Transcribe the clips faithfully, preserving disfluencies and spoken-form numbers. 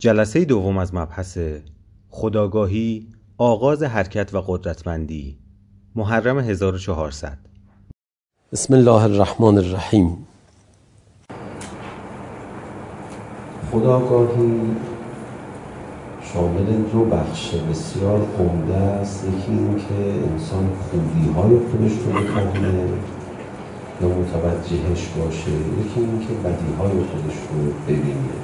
جلسه دوم از مبحث خودآگاهی، آغاز حرکت و قدرتمندی، محرم هزار و چهارصد. بسم الله الرحمن الرحیم. خودآگاهی شامل دو بخش بسیار عمده است. یکی این که انسان خوبی‌های خودش رو بفهمه یا متوجهش باشه، یکی این که بدیهای خودش رو ببینه.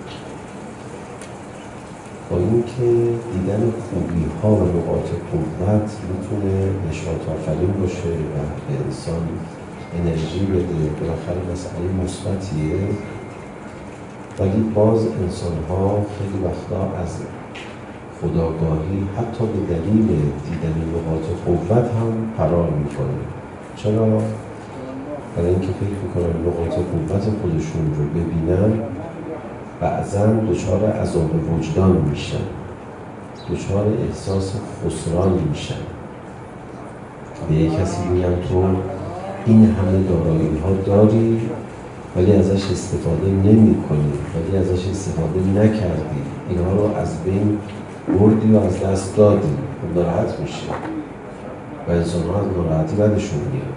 با اینکه دیدن خوبی‌ها و نقاط قوت میتونه نشاط آفرین باشه و به انسان انرژی بده، بالاخره مسئله مثبتیه، ولی باز انسان‌ها خیلی وقتا از خودآگاهی حتی به دلیل دیدن نقاط قوت هم فرار میکنه. چرا؟ برای اینکه فکر میکنن نقاط قوت خودشون رو ببینن بعضاً دچار عذاب وجدان میشن، دچار احساس خسران میشن. به یک کسی میگن تو این همه دارایی ها داری ولی ازش استفاده نمی کنی، ولی ازش استفاده نکردی، اینها رو از بین بردی و از دست دادی، خب ناراحت میشه و انسان ها از ناراحتی بدشون میاد.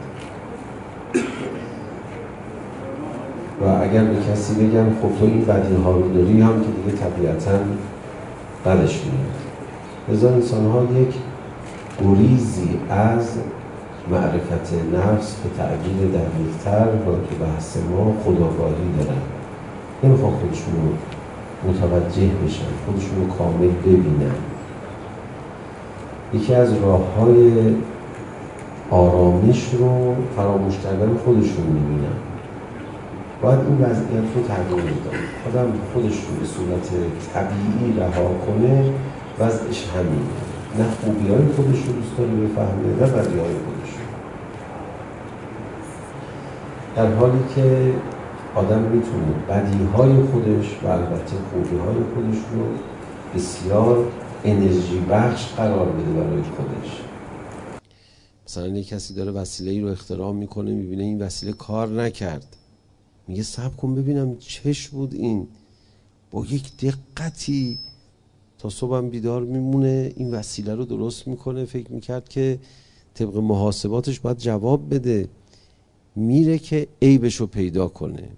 و اگر به کسی بگن خب تو این بدی ها رو داری، هم که دیگه طبیعتاً بدش میاد. لذا انسان ها یک گریزی از معرفت نفس به تعبیر دقیق‌تر و تو بحث ما خودآگاهی دارن. نمیخوان خودشون رو متوجه بشن، خودشون رو کامل ببینن. یکی از راه‌های آرامش رو فراموش کردن خودشون میبینن. باید این وضعیت رو تغییر داد. آدم خودش رو به صورت طبیعی رها کنه، وضعش همینه. نه خوبی‌های خودش رو دوست داره بفهمه، نه بدی‌های خودش رو. در حالی که آدم میتونه بدی‌های خودش و البته خوبی‌های خودش رو بسیار انرژی بخش قرار بده برای خودش. مثلا یک کسی داره وسیله‌ای رو اختراع میکنه، میبینه این وسیله کار نکرد، میگه صبر کن ببینم چش بود این، با یک دقتی تا صبحم بیدار میمونه این وسیله رو درست میکنه. فکر میکرد که طبق محاسباتش باید جواب بده، میره که عیبش رو پیدا کنه.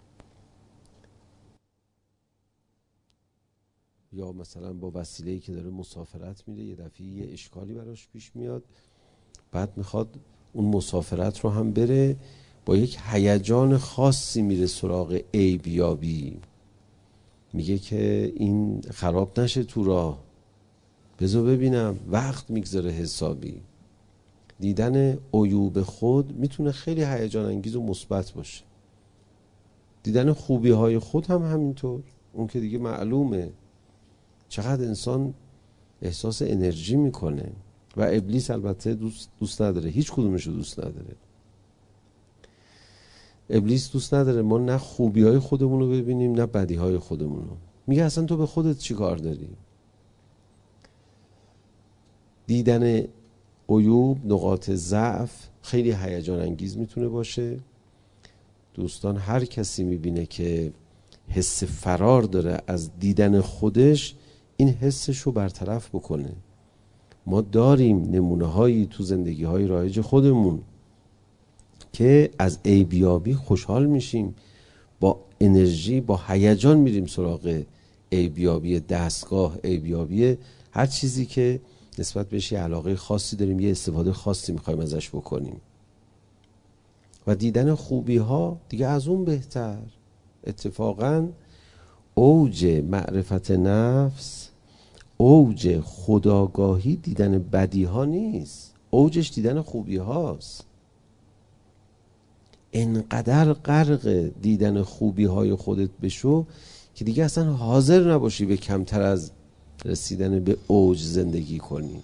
یا مثلا با وسیله‌ای که داره مسافرت میره، یه دفعه یه اشکالی براش پیش میاد، بعد میخواد اون مسافرت رو هم بره، با یک هیجان خاصی میره سراغ عیبیابی. میگه که این خراب نشه تو راه، بذار ببینم، وقت میگذاره حسابی. دیدن عیوب خود میتونه خیلی هیجان انگیز و مثبت باشه. دیدن خوبی های خود هم همینطور. اون که دیگه معلومه چقدر انسان احساس انرژی میکنه و ابلیس البته دوست, دوست نداره، هیچ کدومش رو دوست نداره. ابلیس دوست نداره ما نه خوبی های خودمون رو ببینیم نه بدی های خودمون رو. میگه اصلا تو به خودت چی کار داری؟ دیدن عیوب، نقاط ضعف خیلی هیجان انگیز میتونه باشه. دوستان هر کسی میبینه که حس فرار داره از دیدن خودش، این حسش رو برطرف بکنه. ما داریم نمونه هایی تو زندگی های رایج خودمون که از عیبیابی خوشحال میشیم، با انرژی با هیجان میریم سراغ عیبیابی دستگاه، عیبیابی هر چیزی که نسبت بهش یه علاقه خاصی داریم، یه استفاده خاصی میخوایم ازش بکنیم. و دیدن خوبی ها دیگه از اون بهتر. اتفاقاً اوج معرفت نفس، اوج خودآگاهی دیدن بدی ها نیست، اوجش دیدن خوبی هاست. انقدر غرق دیدن خوبی های خودت بشو که دیگه اصلا حاضر نباشی به کمتر از رسیدن به اوج زندگی کنی.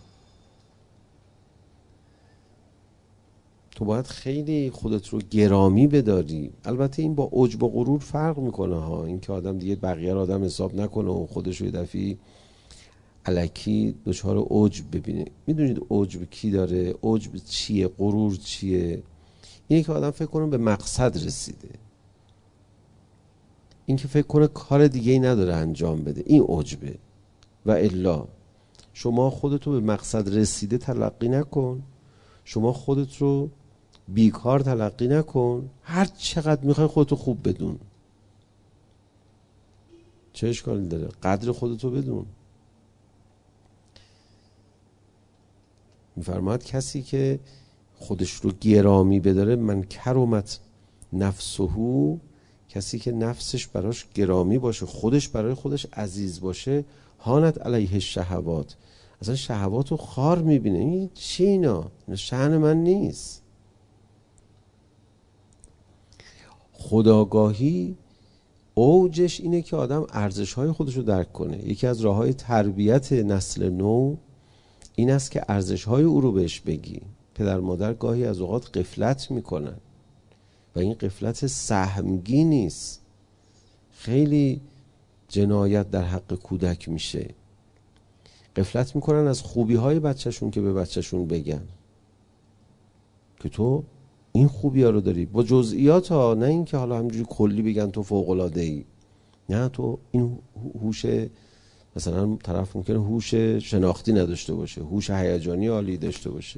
تو باید خیلی خودت رو گرامی بداری. البته این با عجب و غرور فرق میکنه ها، این که آدم دیگه بقیه رو آدم حساب نکنه و خودش رو یه دفعی الکی دچار عجب ببینه. میدونید عجب کی داره؟ عجب چیه؟ غرور چیه؟ اینه که آدم فکر کنه به مقصد رسیده. این که فکر کنه کار دیگه ای نداره انجام بده، این عجبه. و الا شما خودتو به مقصد رسیده تلقی نکن، شما خودت رو بیکار تلقی نکن، هر چقدر میخوای خودتو خوب بدون. چه اشکالی داره؟ قدر خودتو بدون. میفرماید کسی که خودش رو گرامی بداره، من کرمت نفسهو، کسی که نفسش براش گرامی باشه، خودش برای خودش عزیز باشه، هانت علیه الشهوات، اصلا شهوات رو خار میبینه. این چی اینا؟ شأن من نیست. خودآگاهی اوجش اینه که آدم ارزش‌های خودش رو درک کنه. یکی از راه‌های تربیت نسل نو این است که ارزش‌های او رو بهش بگی. پدر مادر گاهی از اوقات غفلت میکنن و این غفلت سهمگین نیست، خیلی جنایت در حق کودک میشه. غفلت میکنن از خوبی‌های بچه‌شون که به بچه‌شون بگن که تو این خوبی ها رو داری، با جزئیات ها، نه این که حالا همجوری کلی بگن تو فوق‌العاده‌ای. نه، تو این هوش، مثلا طرف ممکنه هوش شناختی نداشته باشه، هوش هیجانی عالی داشته باشه،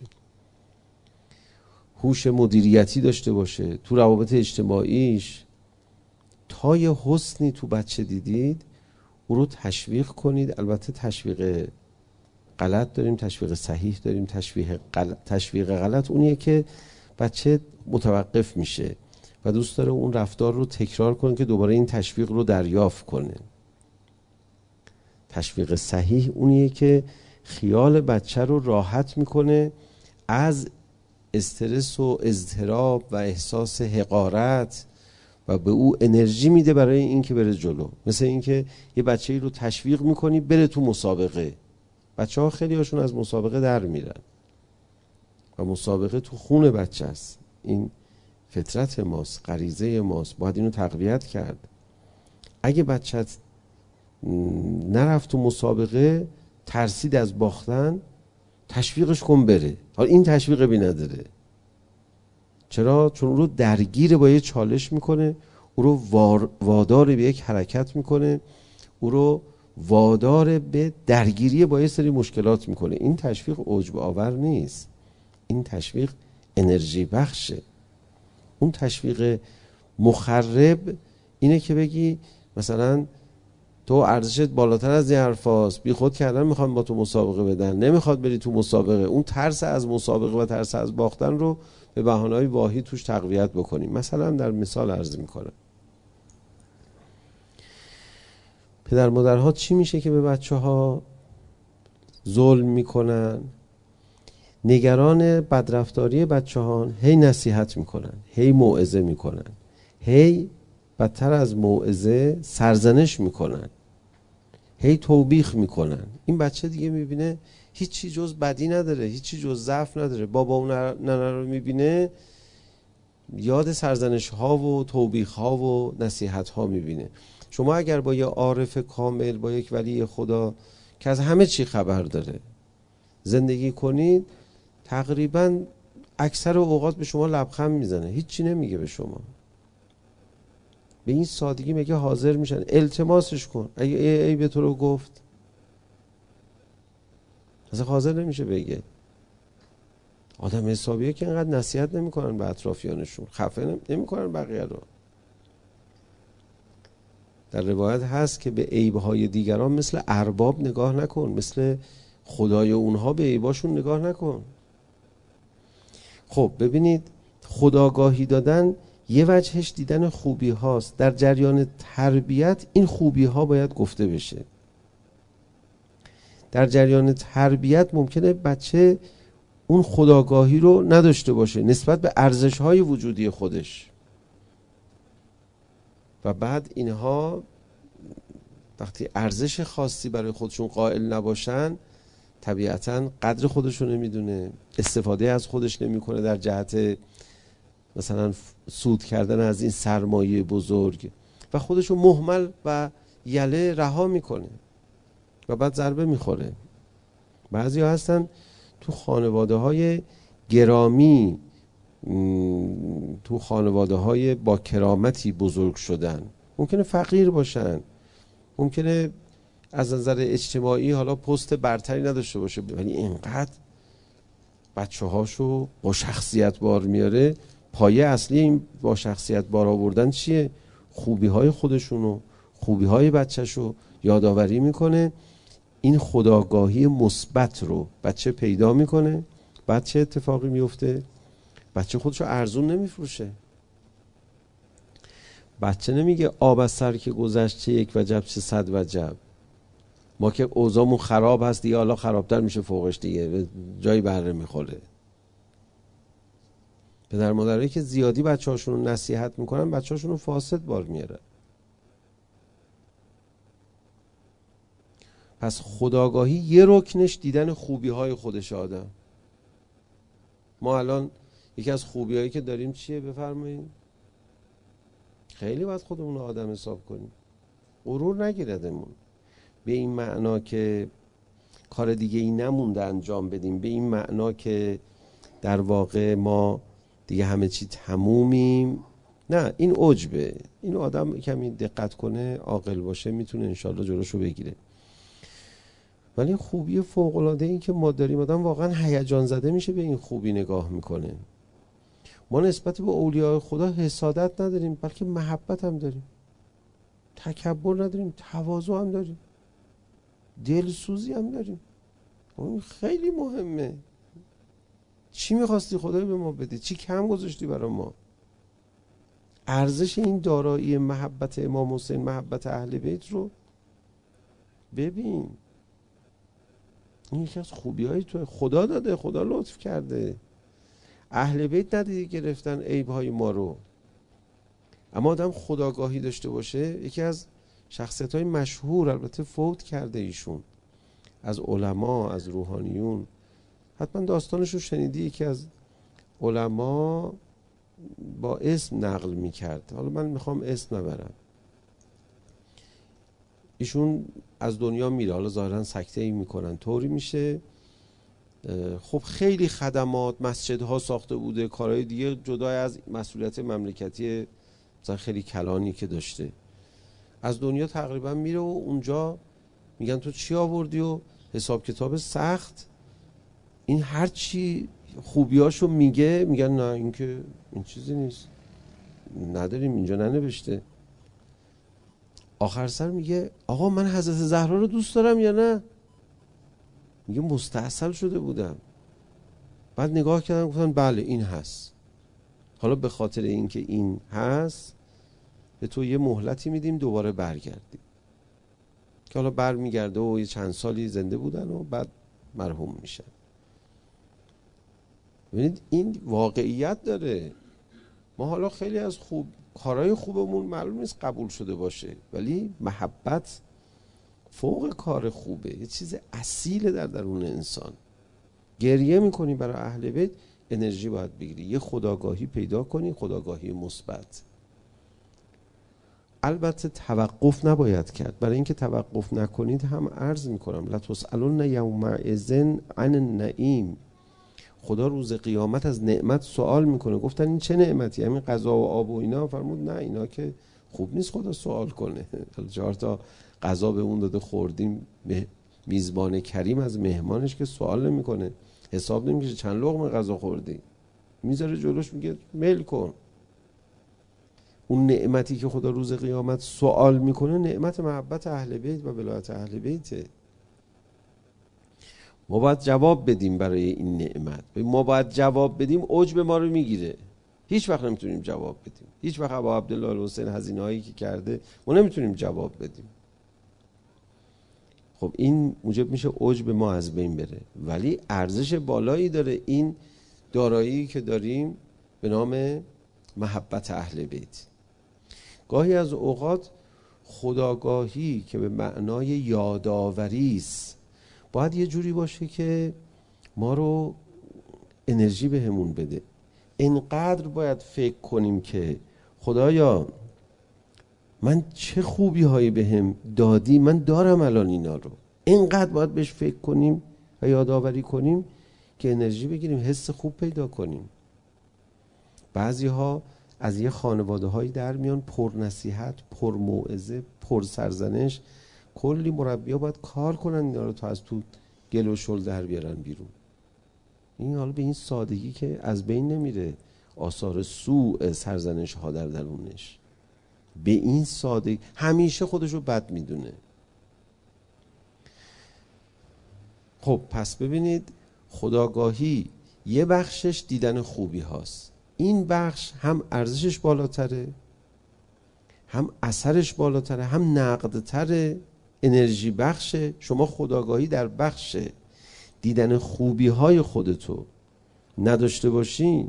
هوش مدیریتی داشته باشه، تو روابط اجتماعیش تا یه حسنی تو بچه دیدید او رو تشویق کنید. البته تشویق غلط داریم، تشویق صحیح داریم. تشویق غلط, تشویق غلط اونیه که بچه متوقف میشه و دوست داره اون رفتار رو تکرار کنه که دوباره این تشویق رو دریافت کنه. تشویق صحیح اونیه که خیال بچه رو راحت میکنه از استرس و اضطراب و احساس حقارت و به او انرژی میده برای این که بره جلو. مثل این که یه بچه‌ای رو تشویق میکنی بره تو مسابقه. بچه ها خیلی هاشون از مسابقه در میرن و مسابقه تو خون بچه است. این فطرت ماست، غریزه ماست، باید اینو تقویت کرد. اگه بچت نرفت تو مسابقه، ترسید از باختن، تشویقش کن بره. حالا این تشویق بی نداره. چرا؟ چون او رو درگیر با یه چالش میکنه، او رو وادار به یک حرکت میکنه، او رو وادار به درگیری با یه سری مشکلات میکنه. این تشویق عجب آور نیست، این تشویق انرژی بخشه. اون تشویق مخرب اینه که بگی مثلا تو ارزشت بالاتر از این حرفاست، بی خود کردن میخوام با تو مسابقه بدن، نمیخواد بری تو مسابقه. اون ترس از مسابقه و ترس از باختن رو به بهانه‌های واهی توش تقویت بکنیم. مثلا در مثال عرض میکنم، پدر مادرها چی میشه که به بچه ها ظلم میکنن؟ نگران بدرفتاری بچه ها، هی نصیحت میکنن، هی موعظه میکنن، هی بدتر از موعظه سرزنش میکنن، هی توبیخ میکنن. این بچه دیگه میبینه هیچی جز بدی نداره، هیچی جز ضعف نداره. بابا و ننه رو میبینه یاد سرزنش ها و توبیخ ها و نصیحت ها میبینه. شما اگر با یه عارف کامل، با یک ولی خدا که از همه چی خبر داره زندگی کنید، تقریبا اکثر اوقات به شما لبخند میزنه، هیچی نمیگه به شما. به این سادگی میگه حاضر میشن. التماسش کن، اگه ای, ای به تو رو گفت اصلا حاضر نمیشه بگه. آدم حسابیه که اینقدر نصیحت نمیکنن به اطرافیانشون، خفه نمیکنن بقیه رو. در روایت هست که به عیبهای دیگران مثل ارباب نگاه نکن، مثل خدای اونها به عیباشون نگاه نکن. خب ببینید، خودآگاهی دادن یه وجهش دیدن خوبی هاست. در جریان تربیت این خوبی ها باید گفته بشه. در جریان تربیت ممکنه بچه اون خودآگاهی رو نداشته باشه نسبت به ارزش های وجودی خودش و بعد اینها وقتی ارزش خاصی برای خودشون قائل نباشن، طبیعتاً قدر خودشون نمیدونه، استفاده از خودش نمیکنه در جهت مثلا سود کردن از این سرمایه بزرگ و خودشو مهمل و یله رها میکنه و بعد ضربه میخوره. بعضی ها هستن تو خانواده های گرامی، تو خانواده های با کرامتی بزرگ شدن، ممکنه فقیر باشن، ممکنه از نظر اجتماعی حالا پست برتری نداشته باشه، ولی اینقدر بچه هاشو با شخصیت بار میاره. پایه اصلی این با شخصیت بار آوردن چیه؟ خوبی های خودشونو، خوبی های بچهشو یادآوری میکنه. این خودآگاهی مثبت رو بچه پیدا میکنه. بعد چه اتفاقی میفته؟ بچه خودشو ارزون نمیفروشه. بچه نمیگه آب از سر که گذشت چه یک وجب چه صد وجب، ما که اوضاعمون خراب هست دیگه حالا خرابتر میشه فوقش دیگه، جایی بره میخوره. پدر مادرایی که زیادی بچه هاشون رو نصیحت میکنن بچه هاشون رو فاسد بار میارن. پس خودآگاهی یه رکنش دیدن خوبی های خودش آدم. ما الان یکی از خوبی هایی که داریم چیه؟ بفرمایید. خیلی باید خودمون رو آدم حساب کنیم، غرور نگیردمون به این معنا که کار دیگه ای نمونده انجام بدیم، به این معنا که در واقع ما دیگه همه چی تمومیم. نه، این عجبه. این آدم کمی دقت کنه، عاقل باشه، میتونه انشالله جلوشو بگیره. ولی خوبی فوق‌العاده این که ما داریم، آدم واقعا هیجان زده میشه به این خوبی نگاه میکنه. ما نسبت به اولیاء خدا حسادت نداریم، بلکه محبت هم داریم، تکبر نداریم، تواضع هم داریم، دلسوزی هم داریم. اون خیلی مهمه. چی میخواستی خدای به ما بده؟ چی کم گذاشتی برای ما؟ ارزش این دارایی محبت امام حسین، محبت اهل بیت رو ببین. این یکی از خوبی های تو، خدا داده، خدا لطف کرده. اهل بیت ندیدی گرفتن عیب های ما رو. اما آدم خودآگاهی داشته باشه. یکی از شخصیت های مشهور، البته فوت کرده ایشون، از علما، از روحانیون، حتما داستانشو شنیدی، یکی از علما با اسم نقل میکرد. حالا من میخوام اسم نبرم. ایشون از دنیا میره، حالا ظاهرا سکته ای میکنن، طوری میشه. خب خیلی خدمات، مسجدها ساخته بوده، کارهای دیگه جدای از مسئولیت مملکتی مثلا خیلی کلانی که داشته. از دنیا تقریبا میره و اونجا میگن تو چی آوردی و حساب کتاب سخت. این هر چی خوبیاشو میگه، میگن نه این که این چیزی نیست، نداریم، اینجا ننوشته. آخر سر میگه آقا من حضرت زهرا رو دوست دارم یا نه؟ میگه مستحصل شده بودم. بعد نگاه کردن گفتن بله این هست. حالا به خاطر اینکه این هست به تو یه مهلتی میدیم دوباره برگردی. که حالا بر میگرده و یه چند سالی زنده بودن و بعد مرحوم میشن. ببینید این واقعیت داره. ما حالا خیلی از خوب کارهای خوبمون معلوم نیست قبول شده باشه، ولی محبت فوق کار خوبه، یه چیز اصیله در درون انسان. گریه میکنی برای اهل بیت، انرژی باید بگیری، یه خودآگاهی پیدا کنی، خودآگاهی مثبت. البته توقف نباید کرد. برای اینکه توقف نکنید هم عرض میکنم لتسألن یومئذ عن النعیم. خدا روز قیامت از نعمت سوال میکنه. گفتن این چه نعمتی؟ همین غذا و آب و اینا. فرمود نه اینا که خوب نیست خدا سوال کنه. چهار تا غذا به اون داده خوردیم، میزبان کریم از مهمانش که سوال نمیکنه، حساب نمیکشه چند لقمه غذا خوردی، میذاره جلوش میگه میل کن. اون نعمتی که خدا روز قیامت سوال میکنه نعمت محبت اهل بیت و ولایت اهل بیته. ما باید جواب بدیم برای این نعمت. ما باید جواب بدیم، عجب ما رو میگیره. هیچ وقت نمیتونیم جواب بدیم. هیچ وقت ابا عبدالله الحسین هزینه‌هایی که کرده ما نمیتونیم جواب بدیم. خب این موجب میشه عجب ما از بین بره. ولی ارزش بالایی داره این دارایی که داریم به نام محبت اهل بیت. گاهی از اوقات خودآگاهی که به معنای یادآوری است باید یه جوری باشه که ما رو انرژی بهمون بده. اینقدر باید فکر کنیم که خدایا من چه خوبی هایی بهم دادی، من دارم الان اینا رو. اینقدر باید بهش فکر کنیم و یادآوری کنیم که انرژی بگیریم، حس خوب پیدا کنیم. بعضی ها از یه خانواده هایی در میان، پر نصیحت، پر موعظه، پر سرزنش. کلی مربی‌ها باید کار کنن اینا رو تا از تو گل و شل در بیارن بیرون. این حالا به این سادگی که از بین نمیره آثار سوء سرزنش ها در درونش، به این سادگی همیشه خودشو بد میدونه. خب پس ببینید خودآگاهی یه بخشش دیدن خوبی هاست. این بخش هم ارزشش بالاتره، هم اثرش بالاتره، هم نقدتره، انرژی بخشه. شما خودآگاهی در بخش دیدن خوبی های خودتو نداشته باشین،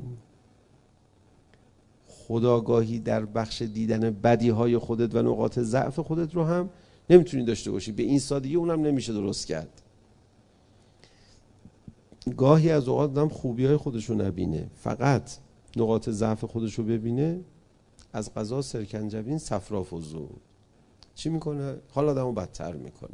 خودآگاهی در بخش دیدن بدی های خودت و نقاط ضعف خودت رو هم نمیتونی داشته باشی. به این سادگی اونم نمیشه درست کرد. گاهی از اوقات آدم خوبی های خودشو نبینه، فقط نقاط ضعف خودشو ببینه، از قضا سرکنجبین صفرافزود چی میکنه؟ حال آدمو بدتر میکنه.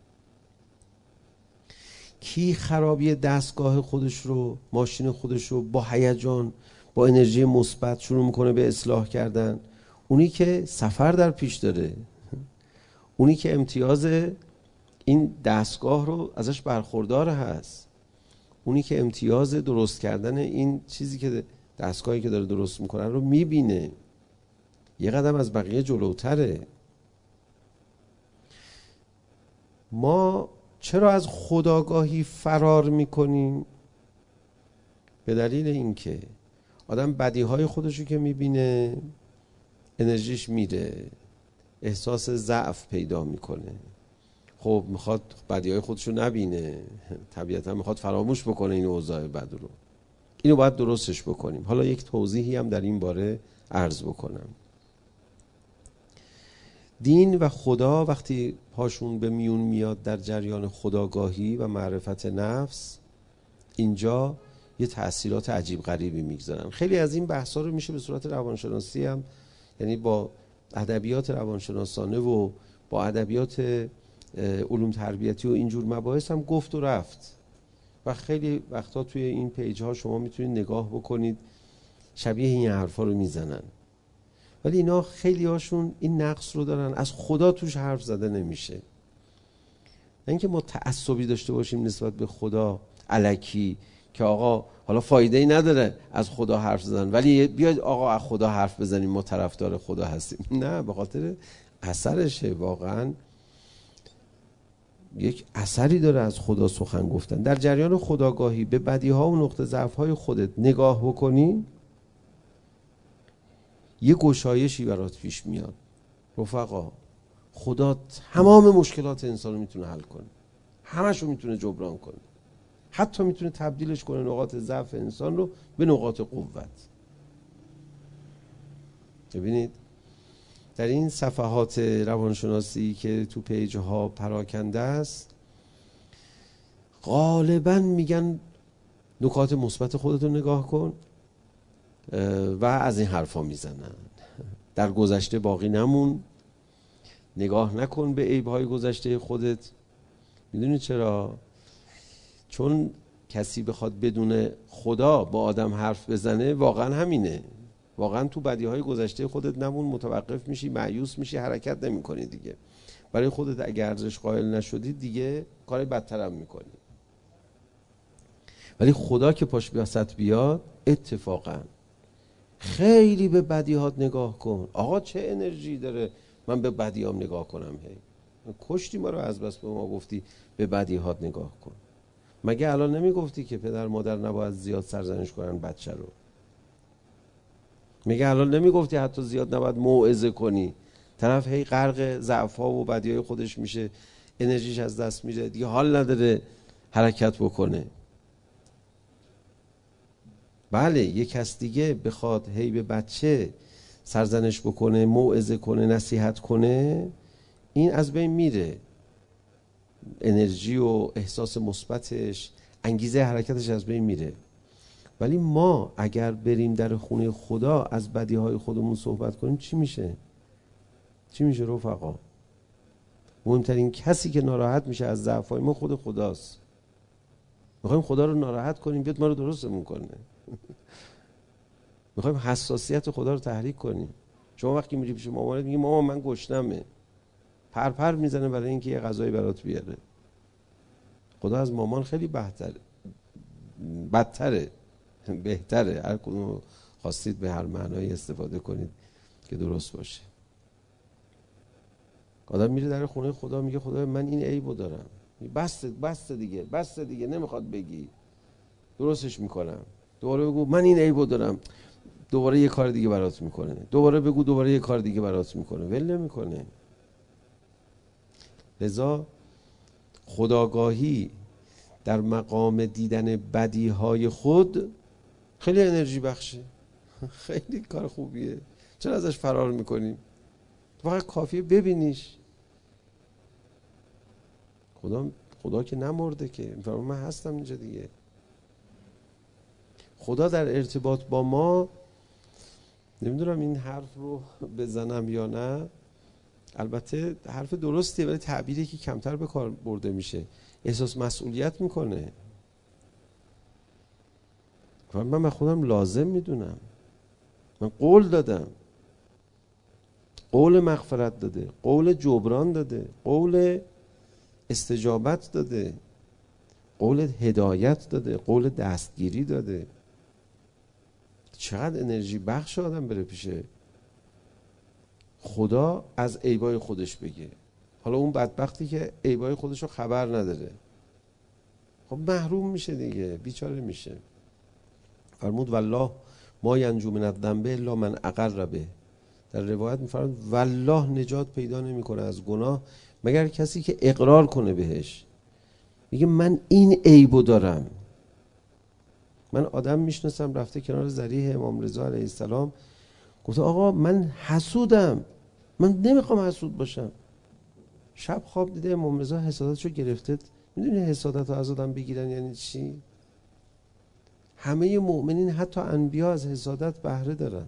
کی خرابی دستگاه خودش رو، ماشین خودش رو با هیجان، با انرژی مثبت شروع میکنه به اصلاح کردن؟ اونی که سفر در پیش داره، اونی که امتیاز این دستگاه رو ازش برخوردار هست، اونی که امتیاز درست کردن این چیزی که دستگاهی که داره درست میکنه رو میبینه، یه قدم از بقیه جلوتره. ما چرا از خودآگاهی فرار میکنیم؟ به دلیل اینکه آدم بدیهای خودشو که میبینه انرژیش میره، احساس ضعف پیدا میکنه. خب میخواد بدیهای خودشو نبینه، طبیعتا میخواد فراموش بکنه این اوضاع بد رو. اینو باید درستش بکنیم. حالا یک توضیحی هم در این باره عرض بکنم. دین و خدا وقتی پاشون به میون میاد در جریان خودآگاهی و معرفت نفس، اینجا یه تأثیرات عجیب غریبی میگذارن. خیلی از این بحثا رو میشه به صورت روانشناسی هم، یعنی با ادبیات روانشناسانه و با ادبیات علوم تربیتی و اینجور مباحث هم گفت و رفت و خیلی وقتا توی این پیج ها شما میتونید نگاه بکنید شبیه این حرفا رو میزنن. ولی اینا خیلی هاشون این نقص رو دارن، از خدا توش حرف زده نمیشه. نه اینکه ما تعصبی داشته باشیم نسبت به خدا الکی که آقا حالا فایده ای نداره از خدا حرف زدن، ولی بیاید آقا از خدا حرف بزنیم ما طرفدار خدا هستیم. نه، به خاطر اثرشه. واقعا یک اثری داره از خدا سخن گفتن. در جریان خودآگاهی به بدیها و نقطه ضعف‌های خودت نگاه بکنی، یه گشایشی برات پیش میاد. رفقا، خدا تمام مشکلات انسان رو میتونه حل کنه، همش رو میتونه جبران کنه، حتی میتونه تبدیلش کنه نقاط ضعف انسان رو به نقاط قوت. ببینید در این صفحات روانشناسی که تو پیج ها پراکنده است، غالبا میگن نکات مثبت خودتو نگاه کن و از این حرفا میزنن. در گذشته باقی نمون، نگاه نکن به عیب‌های گذشته خودت. میدونی چرا؟ چون کسی بخواد بدون خدا با آدم حرف بزنه واقعا همینه. واقعا تو بدیهای گذشته خودت نمون، متوقف میشی، مایوس میشی، حرکت نمی‌کنی دیگه. برای خودت اگه ارزش قائل نشدی دیگه کار بدتر هم می‌کنی. ولی خدا که پاش وسط بیاد، اتفاقا خیلی به بدیهات نگاه کن. آقا چه انرژی داره من به بدیام نگاه کنم؟ هی کشتی ما رو از بس به ما گفتی به بدیهات نگاه کن. مگه الان نمیگفتی که پدر مادر نباید زیاد سرزنش کنن بچه رو؟ مگه الان نمیگفتی حتی زیاد نباید موعظه کنی؟ طرف هی غرق ضعف‌ها و بدیهای خودش میشه، انرژیش از دست میره، دیگه حال نداره حرکت بکنه. بله، یک کس دیگه بخواد هی به بچه سرزنش بکنه، موعظه کنه، نصیحت کنه، این از بین میره. انرژی و احساس مثبتش، انگیزه حرکتش از بین میره. ولی ما اگر بریم در خونه خدا از بدیهای خودمون صحبت کنیم، چی میشه؟ چی میشه رفقا؟ مهمترین کسی که ناراحت میشه از ضعف‌های ما خود خداست. میخوایم خدا رو ناراحت کنیم بیاد ما رو درستمون کنه. میخوایم حساسیت خدا رو تحریک کنیم. شما وقتی میری پیش مامانت میگی مامان من گشنمه، پرپر میزنه برای اینکه یه غذایی برات بیاره. خدا از مامان خیلی بهتره، بدتره، بهتره. هر کدوم خواستید به هر معنایی استفاده کنید که درست باشه. آدم میره در خونه خدا میگه خدا من این عیبو دارم، بس بس دیگه بس دیگه نمیخواد بگی، درستش میکنم. دوباره بگو من این عیبو دارم، دوباره یه کار دیگه برات میکنه. دوباره بگو دوباره یه کار دیگه برات میکنه، ول نمیکنه. لذا خودآگاهی در مقام دیدن بدیهای خود خیلی انرژی بخشه، خیلی کار خوبیه. چرا ازش فرار میکنیم؟ فقط کافیه ببینیش. خدا خدا که نمرده که، میفرما من هستم اینجا دیگه. خدا در ارتباط با ما، نمیدونم این حرف رو بزنم یا نه، البته حرف درستیه ولی تعبیری که کمتر به کار برده میشه. احساس مسئولیت میکنه. من به خودم لازم میدونم، من قول دادم، قول مغفرت داده، قول جبران داده، قول استجابت داده، قول هدایت داده، قول دستگیری داده. چقدر انرژی بخش آدم بره پیشه خدا از عیبای خودش بگه. حالا اون بدبختی که عیبای خودش رو خبر نداره، خب محروم میشه دیگه، بیچاره میشه. فرمود والله ما ینجو من الذنب الا من اقر به. در روایت میفرماد والله نجات پیدا نمیکنه از گناه مگر کسی که اقرار کنه بهش. میگه من این عیبو دارم. من آدم میشناسم رفته کنار ضریح امام رضا علیه السلام، گفته آقا من حسودم، من نمیخوام حسود باشم. شب خواب دیده امام رضا حسادتشو گرفته. میدونی حسادت رو از آدم بگیرن یعنی چی؟ همه مؤمنین حتی انبیا از حسادت بهره دارن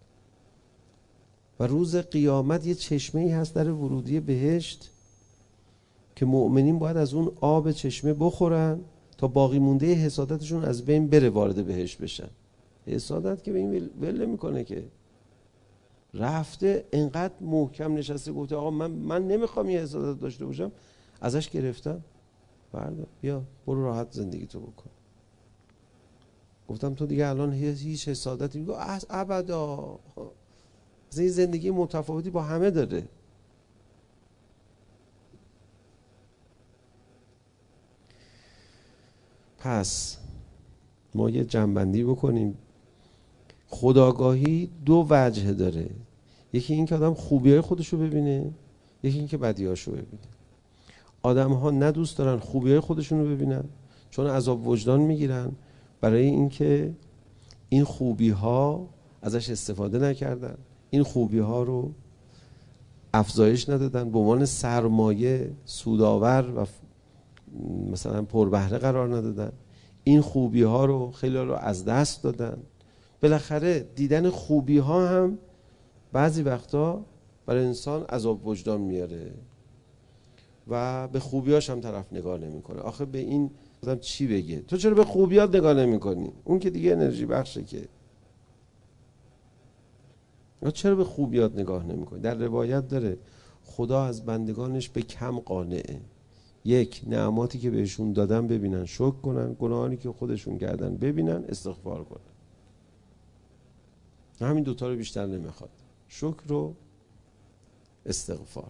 و روز قیامت یه چشمه ای هست در ورودی بهشت که مؤمنین باید از اون آب چشمه بخورن تا باقی مونده حسادتشون از بین بره، وارد بهشت بشن. حسادت که به این ول نمیکنه که، رفته انقدر محکم نشسته گفته آقا من من نمیخوام یه حسادت داشته باشم، ازش گرفتم بردار بیا برو راحت زندگی تو بکن. گفتم تو دیگه الان هیچ حسادتی؟ میگه از ابدا، از این زندگی متفاوتی با همه داره. پس ما یه جنبندی بکنیم. خودآگاهی دو وجه داره، یکی این که آدم خوبی‌های خودشو ببینه، یکی این که بدی‌هاشو ببینه. آدم ها نه دوست دارن خوبی‌های خودشون رو ببینن چون عذاب وجدان میگیرن برای اینکه این خوبی‌ها ازش استفاده نکردن، این خوبی‌ها رو افزایش ندادن، به عنوان سرمایه سودآور و مثلا پربهره قرار ندادن، این خوبی‌ها رو خیلی رو از دست دادن. بالاخره دیدن خوبی‌ها هم بعضی وقتا برای انسان عذاب وجدان میاره و به خوبیاش هم طرف نگاه نمیکنه. آخه به این آدم چی بگه؟ تو چرا به خوبیات نگاه نمیکنی؟ اون که دیگه انرژی بخشه که. چرا به خوبیات نگاه نمیکنی؟ در روایت داره خدا از بندگانش به کم قانعه. یک، نعماتی که بهشون دادن ببینن شکر کنن، گناهانی که خودشون کردن ببینن استغفار کنن. همین دوتا رو بیشتر نمیخواد، شکر و استغفار.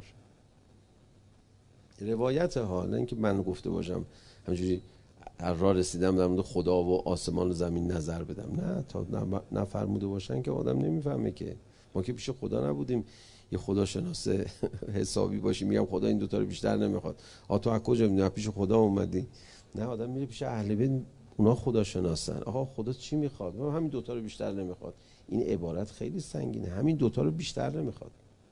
روایت ها، نه اینکه من گفته باشم همینجوری راه رسیدم در مورد خدا و آسمان و زمین نظر بدم، نه تا نفرموده باشن که آدم نمیفهمه که ما که پیش خدا نبودیم یه خدا شناس حسابی باشیم میگم خدا این دوتا رو بیشتر نمیخواد. آ تو از کجا میدونی پیش خدا اومدی؟ نه، آدم میره پیش اهل بیت، اونا خدا شناسن. آقا خدا چی میخواد؟ همین دوتا رو بیشتر نمیخواد. این عبارت خیلی سنگینه، همین دوتا رو بیشتر نمیخواد.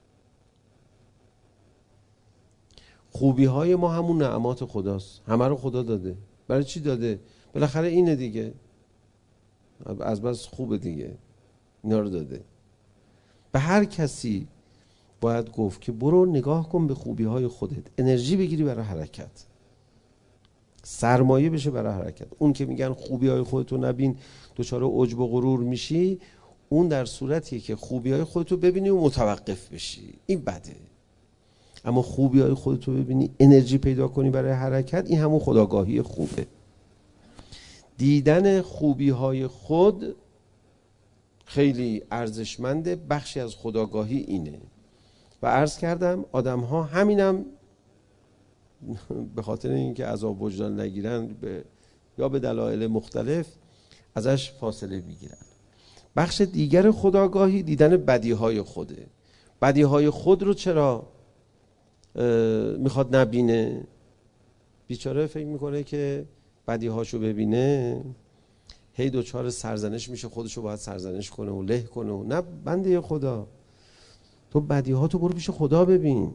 خوبی های ما همون نعمات خداست، همه رو خدا داده. برای چی داده؟ بالاخره اینه دیگه، از بس خوبه دیگه، اینا رو داده. به هر کسی باید گفت که برو نگاه کن به خوبی های خودت، انرژی بگیری برای حرکت، سرمایه بشه برای حرکت. اون که میگن خوبی های خودتو نبین دوچاره عجب و غرور میشی، اون در صورتیه که خوبی‌های خودتو ببینی و متوقف بشی، این بده. اما خوبی‌های خودتو ببینی، انرژی پیدا کنی برای حرکت، این همون خودآگاهی خوبه. دیدن خوبی‌های خود خیلی ارزشمنده، بخشی از خودآگاهی اینه. و عرض کردم آدم‌ها همینم به خاطر اینکه عذاب وجدان نگیرن به یا به دلایل مختلف ازش فاصله میگیرن. بخش دیگر خودآگاهی دیدن بدیهای خوده. بدیهای خود رو چرا میخواد نبینه؟ بیچاره فکر میکنه که بدیهاشو ببینه هی دوچار سرزنش میشه، خودشو باید سرزنش کنه و له کنه و نه بنده خدا، تو بدیهاتو برو پیش خدا ببین.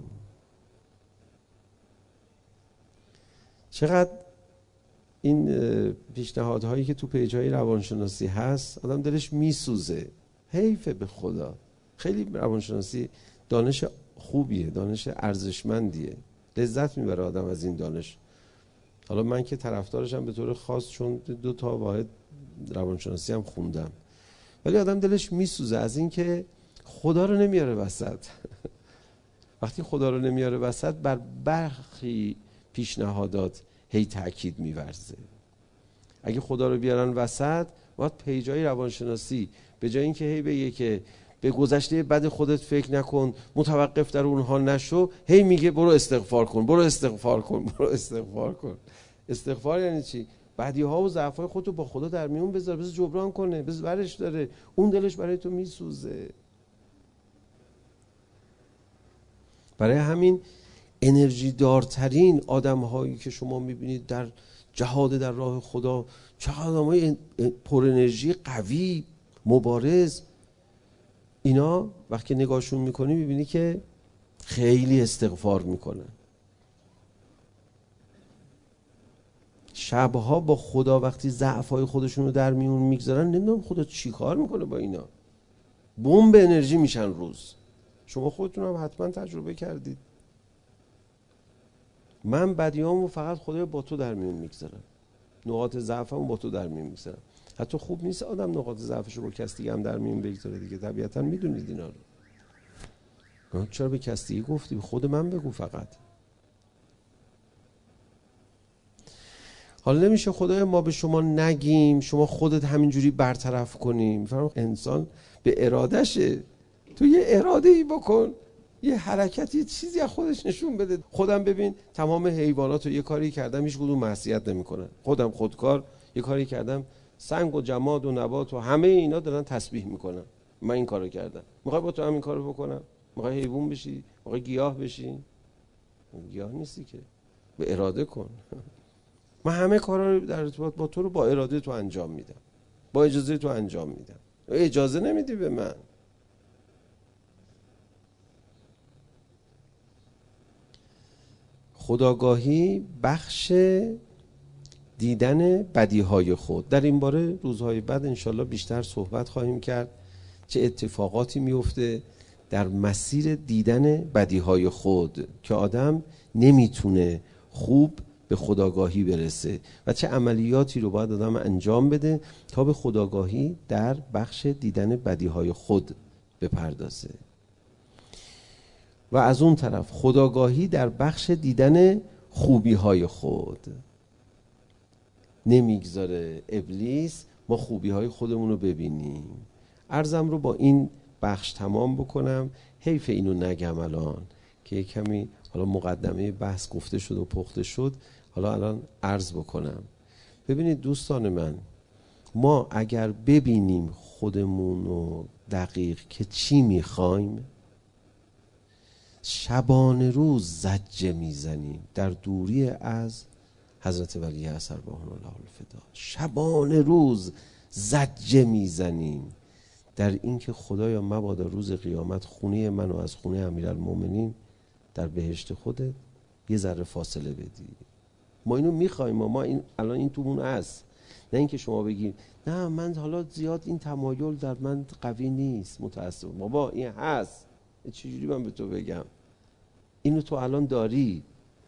چقدر این پیشنهادهایی که تو پیجای روانشناسی هست آدم دلش میسوزه، حیفه به خدا. خیلی روانشناسی دانش خوبیه، دانش ارزشمندیه، لذت میبره آدم از این دانش. حالا من که طرفدارشم به طور خاص چون دو تا واحد روانشناسی هم خوندم، ولی آدم دلش میسوزه از این که خدا رو نمیاره وسط. وقتی خدا رو نمیاره وسط بر برخی پیشنهادات هی تأکید میورزه. اگه خدا رو بیارن وسط، باید پیجای روانشناسی به جای اینکه هی بگه که به گذشته بد خودت فکر نکن، متوقف در اونها نشو، هی میگه برو استغفار کن، برو استغفار کن، برو استغفار کن. استغفار یعنی چی؟ بدیها و ضعف‌های خودتو با خدا در میون بذار، بذار جبران کنه، بذار برش داره، اون دلش برای تو میسوزه. برای همین انرژی دارترین آدم هایی که شما میبینید در جهاد در راه خدا، چقدر آدم های پر انرژی، قوی، مبارز، اینا وقتی نگاهشون میکنی میبینی که خیلی استغفار میکنن. شبها با خدا وقتی ضعف‌های خودشون رو در میون میگذارن، نمیدونم خدا چی کار میکنه با اینا، بمب انرژی میشن روز. شما خودتون هم حتما تجربه کردید. من بدیامو فقط خدایا با تو در میون میگذارم، نقاط ضعفمو با تو در میون میگذارم. حتی خوب نیست آدم نقاط ضعفش رو کسی دیگه هم در میون بگذاره دیگه، طبیعتا میدونید اینا رو. چرا به کسی دیگه گفتی؟ به خود من بگو فقط. حالا نمیشه خدایا ما به شما نگیم، شما خودت همینجوری برطرف کنیم. فرام انسان به ارادشه، تو یه اراده ای بکن، یه حرکت، یه چیزی از خودش نشون بده. خودم ببین تمام حیوانات رو یه کاری کردم هیچ کدوم معصیت نمیکنن، خودم خودکار یه کاری کردم، سنگ و جماد و نبات و همه اینا دارن تسبیح میکنن، من این کارو کردم. میخوای با تو هم این کارو بکنم؟ میخوای حیوان بشی؟ میخوای گیاه بشی؟ گیاه نیستی که، به اراده کن. من همه کارا رو در ارتباط با تو رو با اراده تو انجام میدم، با اجازه تو انجام میدم. اجازه نمیدی به من. خودآگاهی بخش دیدن بدیهای خود. در این باره روزهای بعد انشالله بیشتر صحبت خواهیم کرد، چه اتفاقاتی میفته در مسیر دیدن بدیهای خود که آدم نمیتونه خوب به خودآگاهی برسه و چه عملیاتی رو باید آدم انجام بده تا به خودآگاهی در بخش دیدن بدیهای خود بپردازه. و از اون طرف خودآگاهی در بخش دیدن خوبی‌های خود. نمیگذاره ابلیس ما خوبی‌های خودمون رو ببینیم. عرضم رو با این بخش تمام بکنم. حیف اینو نگم الان که یک کمی حالا مقدمه بحث گفته شد و پخته شد، حالا الان عرض بکنم. ببینید دوستان من، ما اگر ببینیم خودمون رو دقیق که چی میخوایم، شبانه روز زجه میزنیم در دوری از حضرت ولی اثر ارواحنا الله الفدا. شبانه روز زجه میزنیم در اینکه خدایا مبادا روز قیامت خونه منو از خونه امیرالمومنین در بهشت خودت یه ذره فاصله بدی. ما اینو میخوایم، ما این الان این تومون هست. نه اینکه شما بگید نه من حالا زیاد این تمایل در من قوی نیست، متاسفم. بابا این هست، چجوری من به تو بگم اینو تو الان داری؟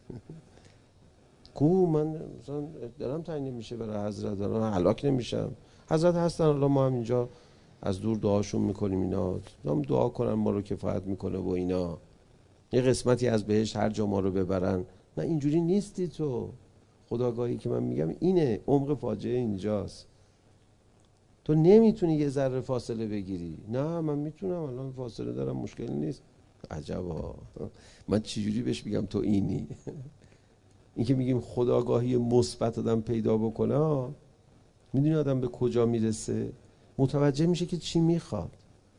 کو من مثلا دارم تعیین نمیشه برای حضرت، دارم هلاک نمیشم. حضرت هستن، حالا ما هم اینجا از دور دعاشون میکنیم، اینا هم دعا کنن ما رو کفایت میکنه و اینا، یه قسمتی از بهشت هر جا ما رو ببرن. نه اینجوری نیستی تو. خودآگاهی که من میگم اینه، عمق فاجعه اینجاست. تو نمیتونی یه ذره فاصله بگیری. نه من میتونم، الان فاصله دارم، مشکلی نیست. عجبا، من چجوری بهش بگم تو اینی؟ این که میگیم خودآگاهی مثبت آدم پیدا بکنه، میدونی آدم به کجا میرسه؟ متوجه میشه که چی میخواد.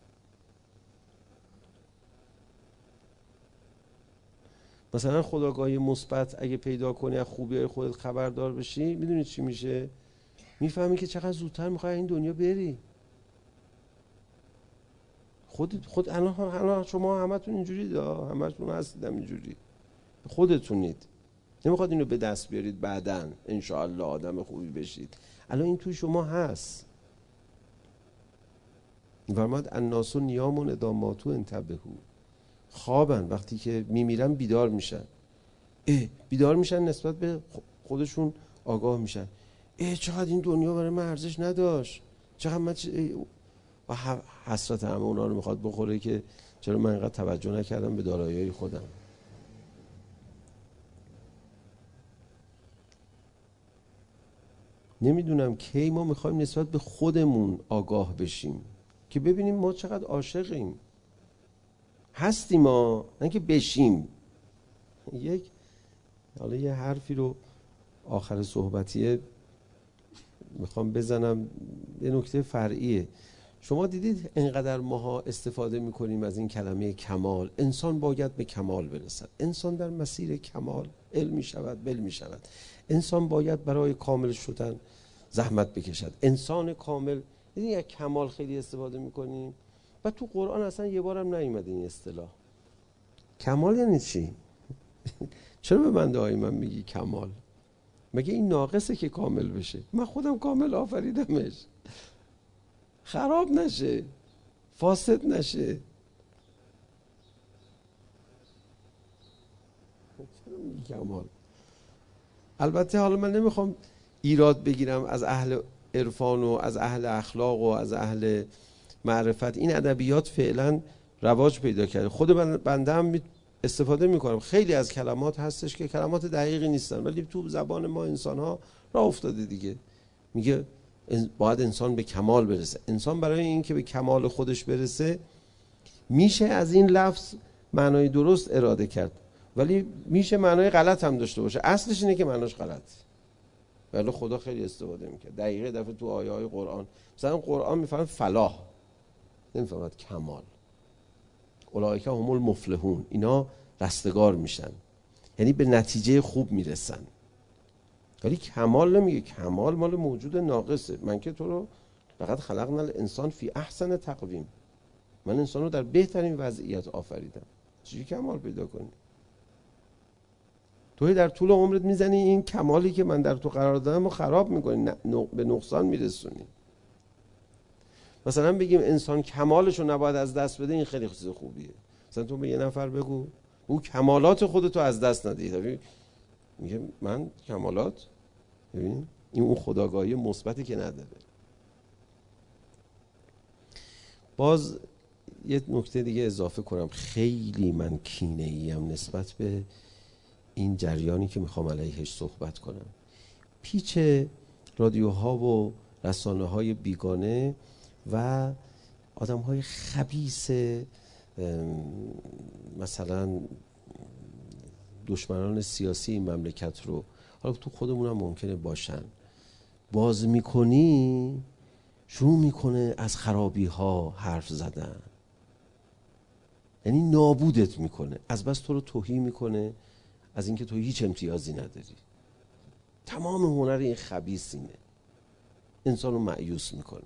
مثلا خودآگاهی مثبت اگه پیدا کنی، از خوبی‌های خودت خبردار بشی، میدونی چی میشه؟ میفهمی که چقدر زودتر میخوای این دنیا بری. خود خود الان الان شما همتون اینجوری دا، همتون هستید اینجوری، خودتونید. نمیخواد اینو به دست بیارید بعداً ان شاء الله آدم خوبی بشید. الان این توی شما هست. فرمود الناس نیام اذا ماتوا انتبهوا. خوابن، وقتی که میمیرن بیدار میشن. اه بیدار میشن، نسبت به خودشون آگاه میشن. اه چقدر این دنیا برای من ارزش نداشت، چقدر من چ... و حسرت همه اونا رو میخواد بخوره که چرا من اینقدر توجه نکردم به دارایی‌های خودم. نمیدونم کی ما میخوایم نسبت به خودمون آگاه بشیم که ببینیم ما چقدر عاشقیم، هستیم ما، نه که بشیم. یک حالا یه حرفی رو آخر صحبتیه میخوام بزنم، یه نکته فرعیه. شما دیدید اینقدر ماها استفاده میکنیم از این کلمه کمال. انسان باید به کمال برسد، انسان در مسیر کمال علم میشود، بل میشود. انسان باید برای کامل شدن زحمت بکشد. انسان کامل، دیدید یک کمال خیلی استفاده میکنیم و تو قرآن اصلا یه بارم نیومده این اصطلاح. کمال یعنی چی؟ چرا به بنده های من میگی کمال؟ مگه این ناقصه که کامل بشه؟ من خودم کامل آفریدمش، خراب نشه، فاسد نشه. چرا میگی کمال؟ البته حالا من نمیخوام ایراد بگیرم از اهل عرفان و از اهل اخلاق و از اهل معرفت. این ادبیات فعلا رواج پیدا کرده. خود بنده هم استفاده میکنم. خیلی از کلمات هستش که کلمات دقیقی نیستن، ولی تو زبان ما انسان ها راه افتاده دیگه. میگه باید انسان به کمال برسه. انسان برای این که به کمال خودش برسه میشه از این لفظ معنای درست اراده کرد، ولی میشه معنای غلط هم داشته باشه. اصلش اینه که معناش غلط، ولی خدا خیلی استفاده میکرد. دقیقه دفعه تو آیه های قرآن مثلا قرآن میفهمد فلاح، نمیفهمد کمال. اولئک هم المفلحون، اینا رستگار میشن، یعنی به نتیجه خوب میرسن. ولی کمال نمیگه. کمال مال موجود ناقصه. من که تو رو لقد خلقنا الانسان فی احسن تقویم، من انسان رو در بهترین وضعیت آفریدم. چجوری کمال پیدا کنی؟ توی در طول عمرت میزنی این کمالی که من در تو قرار دادم رو خراب میکنی، به نقصان میرسونی. مثلا بگیم انسان کمالش رو نباید از دست بده، این خیلی چیز خوبیه. مثلا تو به یه نفر بگو او کمالات خودتو از دست نده، میگه من کمالات، ببین این اون خودآگاهی مثبتی که نداره. باز یه نکته دیگه اضافه کنم. خیلی من کینه ایم نسبت به این جریانی که میخوام علیهش صحبت کنم. پیچ رادیوها و رسانه های بیگانه و آدم های خبیث، مثلا دشمنان سیاسی این مملکت رو، حالا تو خودمون هم ممکنه باشن، باز میکنی شروع میکنه از خرابی ها حرف زدن، یعنی نابودت میکنه. از بس تو رو توهین میکنه از اینکه تو هیچ امتیازی نداری. تمام هنر این خبیث اینه، انسان رو مایوس میکنه.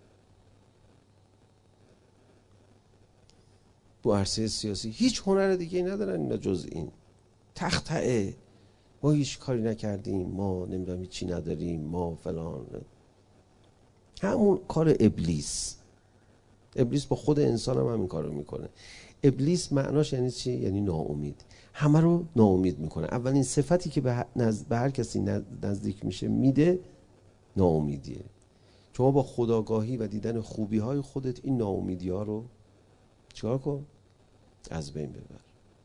تو عرصه سیاسی هیچ هنر دیگه ندارن اینا جز این. تختعه، ما هیچ کاری نکردیم، ما نمیدونم چی نداریم، ما فلان. همون کار ابلیس. ابلیس با خود انسان هم همین کارو میکنه. ابلیس معناش یعنی چی؟ یعنی ناامید. همه رو ناامید میکنه. اولین صفتی که به, نزد... به هر کسی نزدیک میشه میده ناامیدیه. شما با خودآگاهی و دیدن خوبی های خودت این ناامیدی ها رو چیکار کن؟ از بین ببر.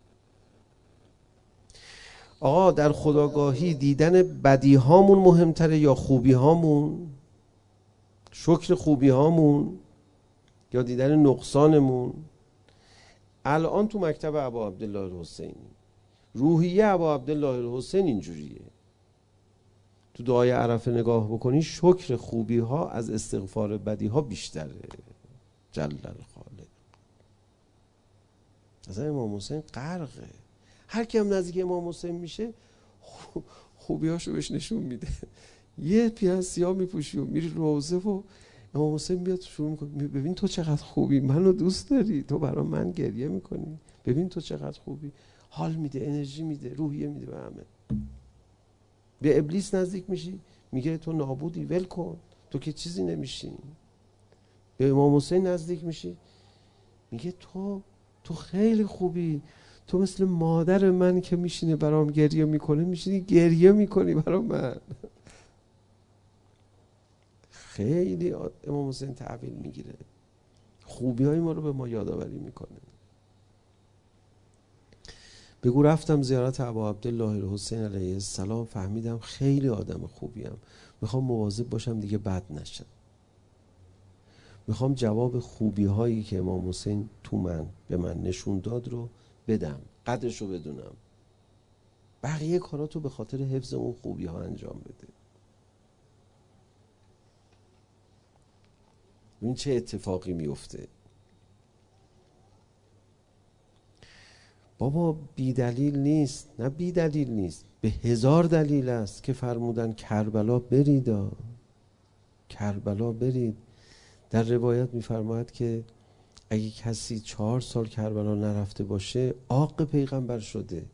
آقا در خودآگاهی دیدن بدی هامون مهمتره یا خوبی هامون؟ شکر خوبی هامون یا دیدن نقصانمون؟ الان تو مکتب ابا عبدالله الحسینی روحیه ابا عبدالله الحسین اینجوریه. تو دعای عرفه نگاه بکنی شکر خوبی ها از استغفار بدی ها بیشتره. جل الخالق. اصلا امام حسین غرقه. هر کی هم نزدیک امام حسین میشه خوبی هاشو بهش نشون میده. یه پیاز سیاه میپوشی و میری روزه و امام حسین میاد شروع میکنه ببین تو چقدر خوبی، منو دوست داری، تو برای من گریه میکنی، ببین تو چقدر خوبی. حال میده، انرژی میده، روحیه میده به همه. به ابلیس نزدیک میشی میگه تو نابودی، ول کن، تو که چیزی نمیشی. به امام حسین نزدیک میشی میگه تو تو خیلی خوبی، تو مثل مادر من که میشینه برام گریه میکنه میشینی گریه میکنی برای من. خیلی امام حسین تحویل میگیره، خوبی های ما رو به ما یادآوری میکنه. بگو رفتم زیارت ابا عبدالله الحسین علیه السلام، فهمیدم خیلی آدم خوبیم، میخوام مواظب باشم دیگه بد نشم. میخوام جواب خوبی هایی که امام حسین تو من به من نشون داد رو بدم، قدرش رو بدونم، بقیه کاراتو به خاطر حفظ اون خوبی ها انجام بده. این چه اتفاقی میفته؟ بابا بی دلیل نیست، نه بی دلیل نیست، به هزار دلیل است که فرمودن کربلا برید، کربلا برید. در روایت میفرماید که اگه کسی چهار سال کربلا نرفته باشه عاق پیغمبر شده.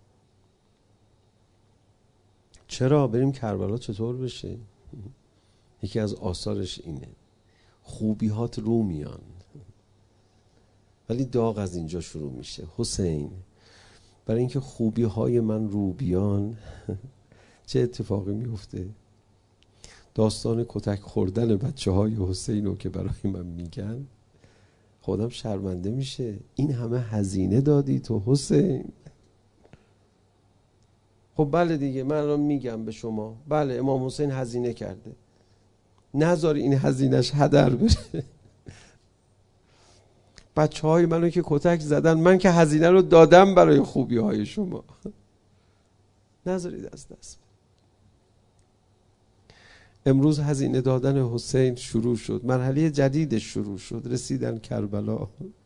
چرا بریم کربلا چطور بشه؟ یکی از آثارش اینه، خوبیات رو میان، ولی داغ از اینجا شروع میشه. حسین برای اینکه خوبی های من رو بیان چه اتفاقی میفته؟ داستان کتک خوردن بچه های حسین رو که برای من میگن خودم شرمنده میشه. این همه هزینه دادی تو حسین. خب بله دیگه، من الان میگم به شما بله امام حسین هزینه کرده، نذار این هزینهش هدر بره. بچه های منو که کتک زدن، من که هزینه رو دادم برای خوبی های شما، نذارید از دست. امروز هزینه دادن حسین شروع شد، مرحله جدیدش شروع شد، رسیدن کربلا.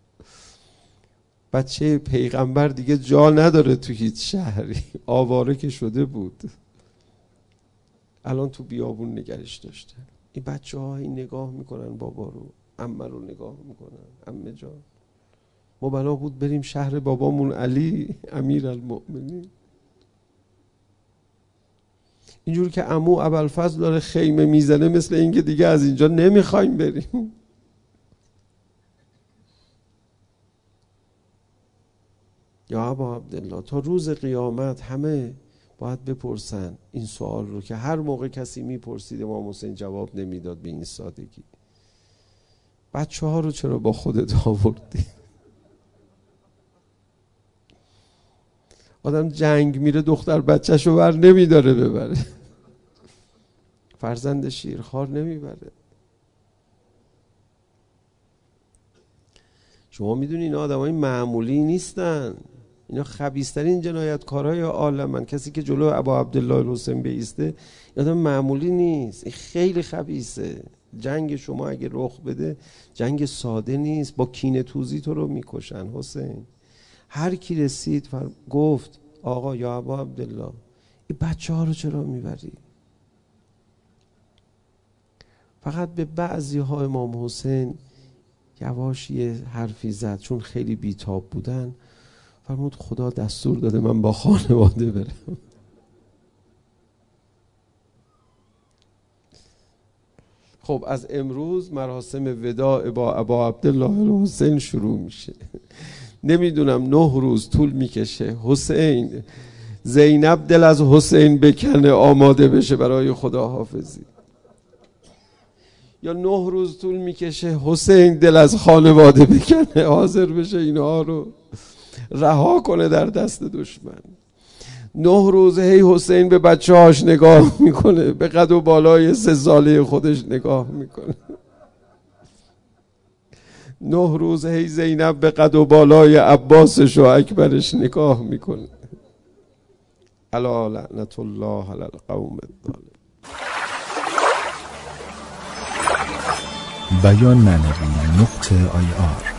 بچه پیغمبر دیگه جا نداره تو هیچ شهری، آواره که شده بود، الان تو بیابون نگرش داشته. این بچه ها این نگاه میکنن بابا رو، عمه رو نگاه میکنن، عمه جان ما بنا بود بریم شهر بابامون علی امیر المؤمنین. اینجور که عمو ابوالفضل داره خیمه میزنه، مثل اینکه دیگه از اینجا نمیخوایم بریم. یا ابا عبدالله تا روز قیامت همه باید بپرسن این سوال رو که هر موقع کسی میپرسید امام حسین جواب نمیداد به این سادگی. بچه ها رو چرا با خودت آوردی؟ آدم جنگ میره دختر بچه‌شو بر نمیداره ببره، فرزند شیرخوار نمیبره. شما میدونی اینا آدمای معمولی نیستن، اینا خبیث‌ترین جنایتکارهای عالمن. کسی که جلو ابا عبدالله الحسین بیسته آدم معمولی نیست، این خیلی خبیثه. جنگ شما اگه رخ بده جنگ ساده نیست، با کینه توزی تو رو میکشن. حسین هر کی رسید فر... گفت آقا یا ابا عبدالله این بچه ها رو چرا میبری؟ فقط به بعضی ها امام حسین یواش یه حرفی زد، چون خیلی بیتاب بودن، فرمود خدا دستور داده من با خانواده برم. خب از امروز مراسم وداع با ابا عبدالله الحسین شروع میشه. نمیدونم نه روز طول میکشه. حسین زینب دل از حسین بکنه، آماده بشه برای خداحافظی. یا نه روز طول میکشه حسین دل از خانواده بکنه، حاضر بشه اینها رو رها کنه در دست دشمن. نه روز هی حسین به بچه هاش نگاه میکنه، به قد و بالای سه ساله خودش نگاه میکنه. نه روز هی زینب به قد و بالای عباسش و اکبرش نگاه میکنه. الا لعنت الله علی القوم الظالمین. بیان معنوی نقطه آی آر